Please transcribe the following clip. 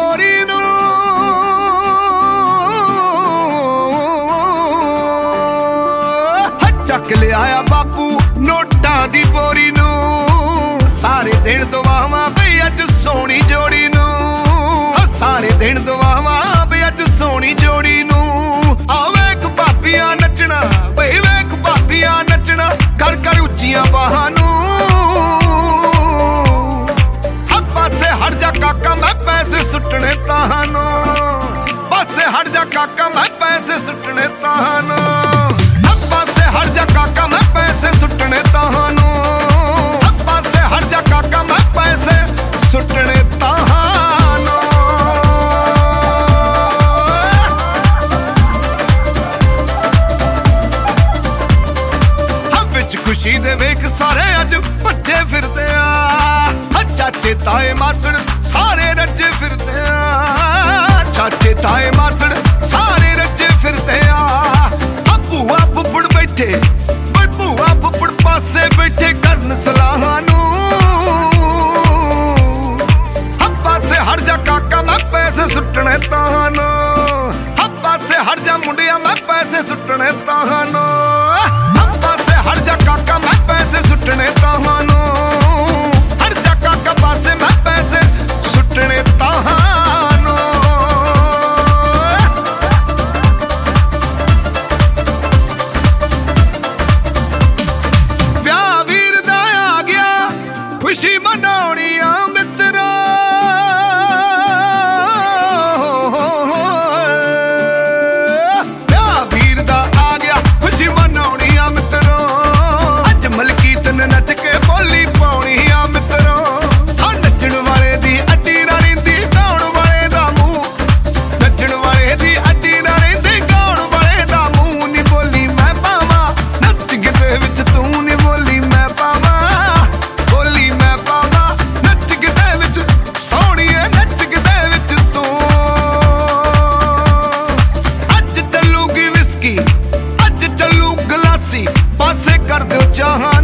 ਬੋਰੀ ਨੂੰ ਚੱਕ ਲਿਆਇਆ ਬਾਪੂ ਨੋਟਾਂ ਦੀ ਬੋਰੀ ਨੂੰ। ਸਾਰੇ ਦਿਨ ਦੁਆਵਾਂ ਬਈ ਅੱਜ ਸੋਹਣੀ ਜੋੜੀ ਨੂੰ। ਸਾਰੇ ਦਿਨ ਦੁਆਵਾਂ ਬਈ ਅੱਜ ਸੋਹਣੀ ਜੋੜੀ ਨੂੰ। ਆ ਵੇਖ ਭਾਬੀਆਂ ਨੱਚਣਾ ਬਈ ਵੇਖ ਭਾਬੀਆਂ ਨੱਚਣਾ ਕਰ ਕਰ ਉੱਚੀਆਂ ਬਾਹਾਂ ਨੂੰ। ਹਾਂ ਪਾਸੇ ਹਟ ਜਾ ਕਾਕਾ ਮੈਂ ਪੈਸੇ ਸੁੱਟਣੇ ਤੁਹਾਨੂੰ। ਪਾਸੇ ਹਟ ਜਾ ਕਾਕਾ ਮੈਂ ਪੈਸੇ ਸੁੱਟਣੇ ਤੁਹਾਨੂੰ। ਪਾਸੇ ਹਟ ਜਾ ਕਾਕਾ ਮੈਂ ਪੈਸੇ ਸੁੱਟਣੇ ਤੁਹਾਨੂੰ। ਪਾਸੇ ਹਟ ਜਾ ਕਾਕਾ ਮੈਂ ਪੈਸੇ ਸੁੱਟਣੇ ਤੁਹਾਨੂੰ। ਹਾਂ ਵਿੱਚ ਖੁਸ਼ੀ ਦੇ ਵੇਖ ਸਾਰੇ ਅੱਜ ਭੱਜੇ ਫਿਰਦੇ ਆ। ਚਾਚੇ ਤਾਏ ਮਾਸੜ ਸਾਰੇ ਰੱਜੇ ਫਿਰਦੇ ਆ। ਚਾਚੇ ਤਾਏ ਮਾਸੜ ਸਾਰੇ ਰੱਜੇ ਫਿਰਦੇ ਆ। ਭੂਆ ਫੁੱਫੜ ਬੈਠੇ ਬਈ ਭੂਆ ਫੁੱਫੜ ਪਾਸੇ ਬੈਠੇ ਕਰਨ ਸਲਾਹਾਂ ਨੂੰ। ਪਾਸੇ ਹਟ ਜਾ ਕਾਕਾ ਮੈਂ ਪੈਸੇ ਸੁੱਟਣੇ ਤੁਹਾਨੂੰ। ਪਾਸੇ ਹਟ ਜਾ ਮੁੰਡਿਆ ਮੈਂ ਪੈਸੇ ਸੁੱਟਣੇ ਤੁਹਾਨੂੰ। ਪਾਸੇ ਹਟ ਜਾ ਕਾਕਾ ਮੈਂ ਪੈਸੇ ਸੁੱਟਣੇ ਤੁਹਾਨੂੰ। ਹਟ ਜਾ ਕਾਕਾ ਪਾਸੇ ਮੈਂ ਪੈਸੇ ਸੁੱਟਣੇ ਤੁਹਾਨੂੰ। ਖੁਸ਼ੀ ਮਨਾਉਣੀ ਆ ਮਿੱਤਰਾ ਵਿਆਹ ਵੀਰ ਦਾ ਆ ਗਿਆ। ਖੁਸ਼ੀ ਮਨਾਉਣੀ ਆ ਮਿੱਤਰੋ ਅੱਜ ਮਲਕੀਤ ਨੇ ਨੱਚ ਕੇ ਬੋਲੀ ਪਾਉਣੀ ਆ ਮਿੱਤਰੋ। ਹਾਂ ਨੱਚਣ ਵਾਲੇ ਦੀ ਅੱਡੀ ਨਾ ਰਹਿੰਦੀ ਗਾਉਣ ਵਾਲੇ ਦਾ ਮੂੰਹ। ਨੱਚਣ ਵਾਲੇ ਦੀ ਅੱਡੀ ਨਾ ਰਹਿੰਦੀ ਗਾਉਣ ਵਾਲੇ ਦਾ ਮੂੰਹ। ਨੀ ਬੋਲੀ ਮੈਂ ਪਾਵਾਂ ਨੱਚ ਗਿੱਧੇ ਵਿੱਚ ਤੂੰ ਨੀ ਬੋਲੀ ਮੈਂ ਪਾਵਾਂ। ਬੋਲੀ ਮੈਂ ਪਾਵਾਂ ਨੱਚ ਗਿੱਧੇ ਵਿੱਚ ਸੋਹਣੀਏ ਨੱਚ ਗਿੱਧੇ ਵਿੱਚ ਤੂੰ। ਅੱਜ ਚੱਲੂਗੀ ਵਿਸਕੀ ਅੱਜ ਚੱਲੂ ਗਲਾਸੀ ਪਾਸੇ ਕਰ ਦਿਓ ਚਾਹਾਂ